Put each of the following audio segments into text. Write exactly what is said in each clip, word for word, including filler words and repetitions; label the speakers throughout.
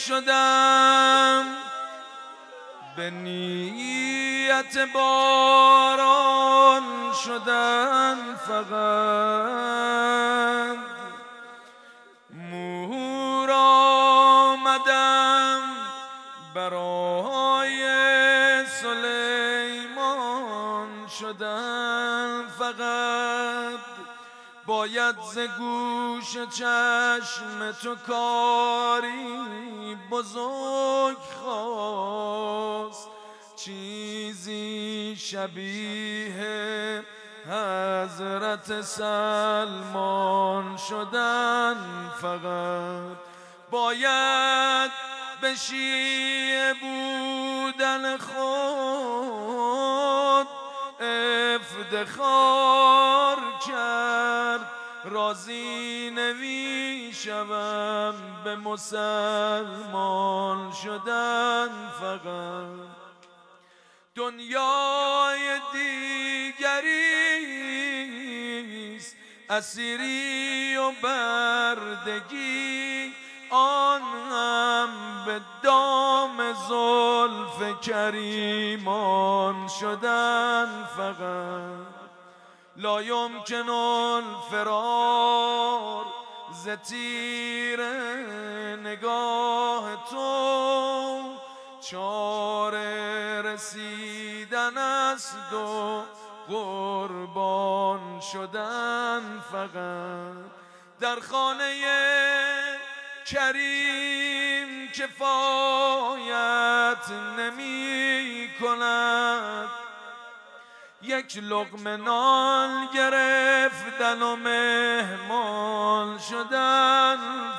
Speaker 1: شدم به نیت باران شدن فقط مور آمدم برای سلیمان شدن فقط باید ز گوش چشم تو کاری بزرگ خواست چیزی شبیه حضرت سلمان شدن فقط باید به شیعه بودن خود افتخار کرد راضی نمی شوم به مسلمان شدن فقط دنیای دیگریست اسیری و بردگی آن هم به دام زلف کریمان شدن فقط لا یمکن الفرار ز تیر نگاه تو چاره رسیدن است و قربان شدن فقط در خانه کریم کفایت نمی کند یک لقمه نان گرفتن و مهمان شدن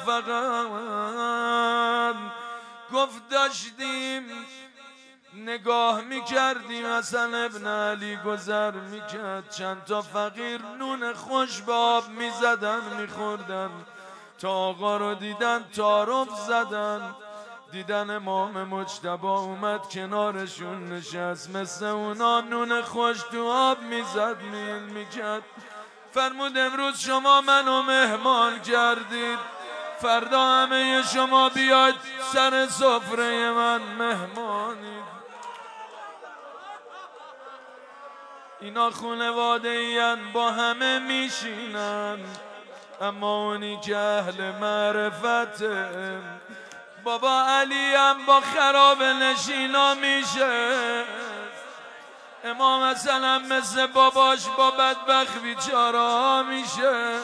Speaker 1: فقط گفت داشتیم نگاه میکردیم حسن ابن علی گذر میکرد چند تا فقیر نون خوش به آب میزدن میخوردن تا آقا رو دیدن تعارف زدن دیدن امام مجتبی اومد کنارشون نشست مثل اونا نون خوش تو آب میزد میل میکرد فرمود امروز شما منو مهمان کردید فردا همه شما بیاید سر سفره من مهمانید اینا خانواده این با همه میشینن اما اونی که اهل معرفته بابا علی هم با خراب نشینا میشه امام حسن هم مثل باباش با بدبخت بیچارا میشه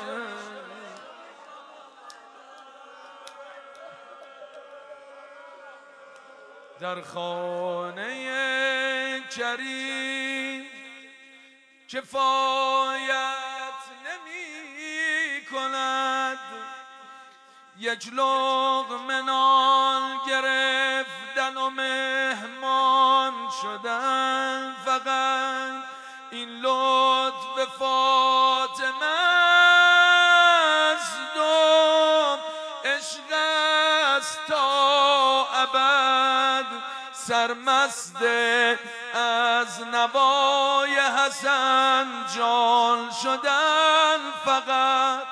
Speaker 1: در خانه کریم کفایت نمی کند یک لقمه نان گرفتن و مهمان شدن فقط این لطف فاطمه است و عشق است تا ابد سرمست از نوای حسن جان شدن فقط